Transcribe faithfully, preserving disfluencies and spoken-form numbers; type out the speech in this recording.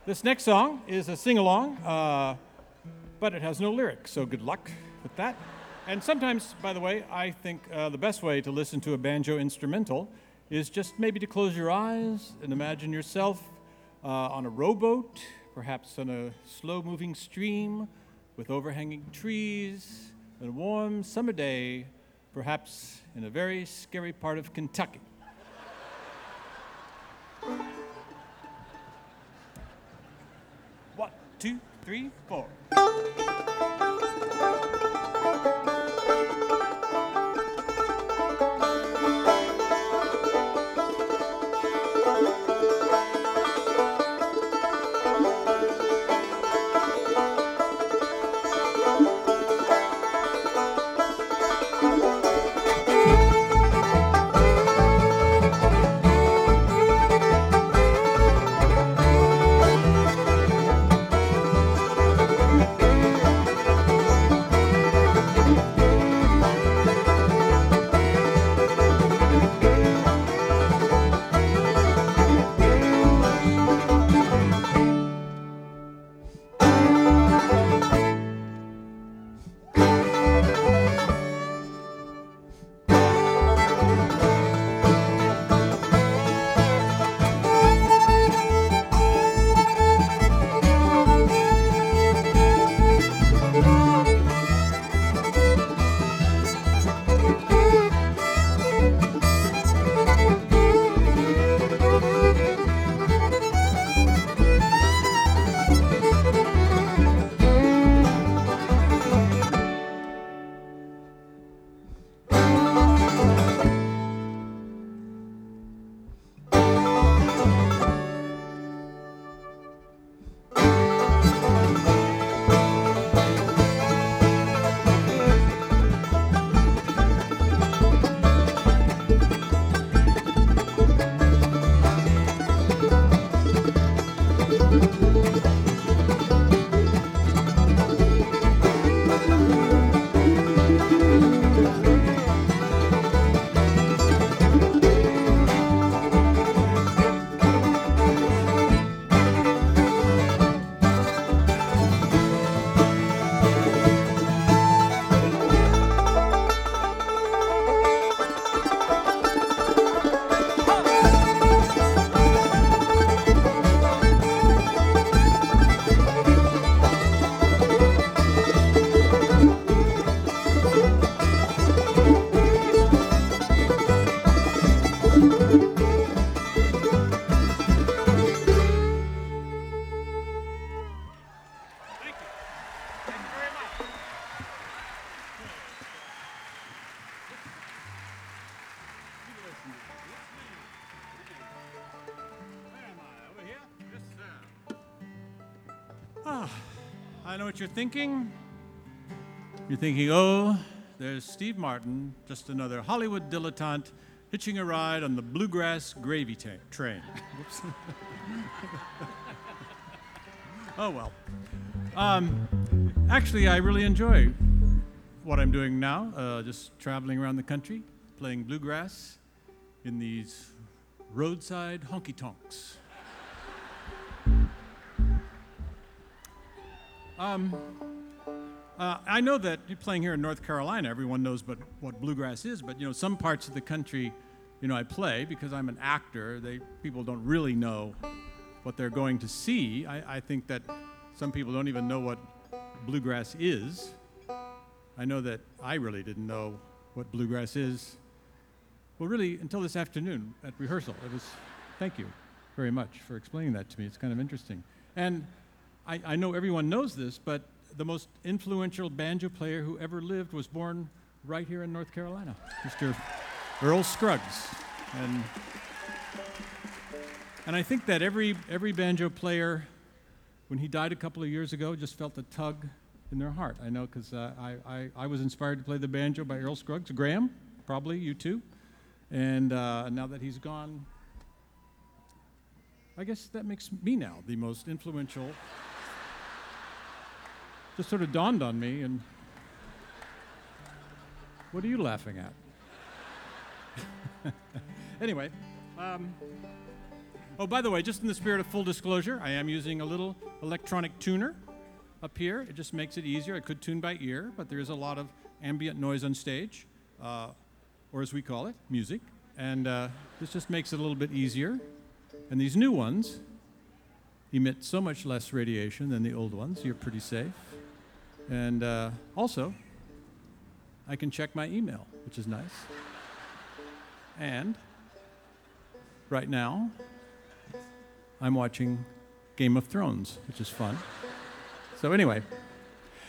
This next song is a sing-along, uh, but it has no lyrics, so good luck with that. And sometimes, by the way, I think uh, the best way to listen to a banjo instrumental is just maybe to close your eyes and imagine yourself uh, on a rowboat, perhaps on a slow-moving stream with overhanging trees, on a warm summer day, perhaps in a very scary part of Kentucky. One, two, three, four. Ah, I know what you're thinking. You're thinking, oh, there's Steve Martin, just another Hollywood dilettante hitching a ride on the bluegrass gravy ta- train. Whoops. Oh, well. Um, actually, I really enjoy what I'm doing now, uh, just traveling around the country, playing bluegrass in these roadside honky-tonks. Um, uh, I know that you're playing here in North Carolina. Everyone knows but what bluegrass is, but you know some parts of the country, you know, I play because I'm an actor. They people don't really know what they're going to see. I, I think that some people don't even know what bluegrass is. I know that I really didn't know what bluegrass is. Well, really, until this afternoon at rehearsal. It was. Thank you very much for explaining that to me. It's kind of interesting. And I, I know everyone knows this, but the most influential banjo player who ever lived was born right here in North Carolina, Mister Earl Scruggs. And, and I think that every, every banjo player, when he died a couple of years ago, just felt a tug in their heart. I know because uh, I, I, I was inspired to play the banjo by Earl Scruggs. Graham, probably you too. And uh, now that he's gone, I guess that makes me now the most influential. Just sort of dawned on me, and what are you laughing at? Anyway, um, Oh, by the way, just in the spirit of full disclosure, I am using a little electronic tuner up here. It just makes it easier. I could tune by ear, but there is a lot of ambient noise on stage, uh, or as we call it, music. And uh, this just makes it a little bit easier. And these new ones emit so much less radiation than the old ones. You're pretty safe. And uh, also, I can check my email, which is nice. And right now, I'm watching Game of Thrones, which is fun. So anyway,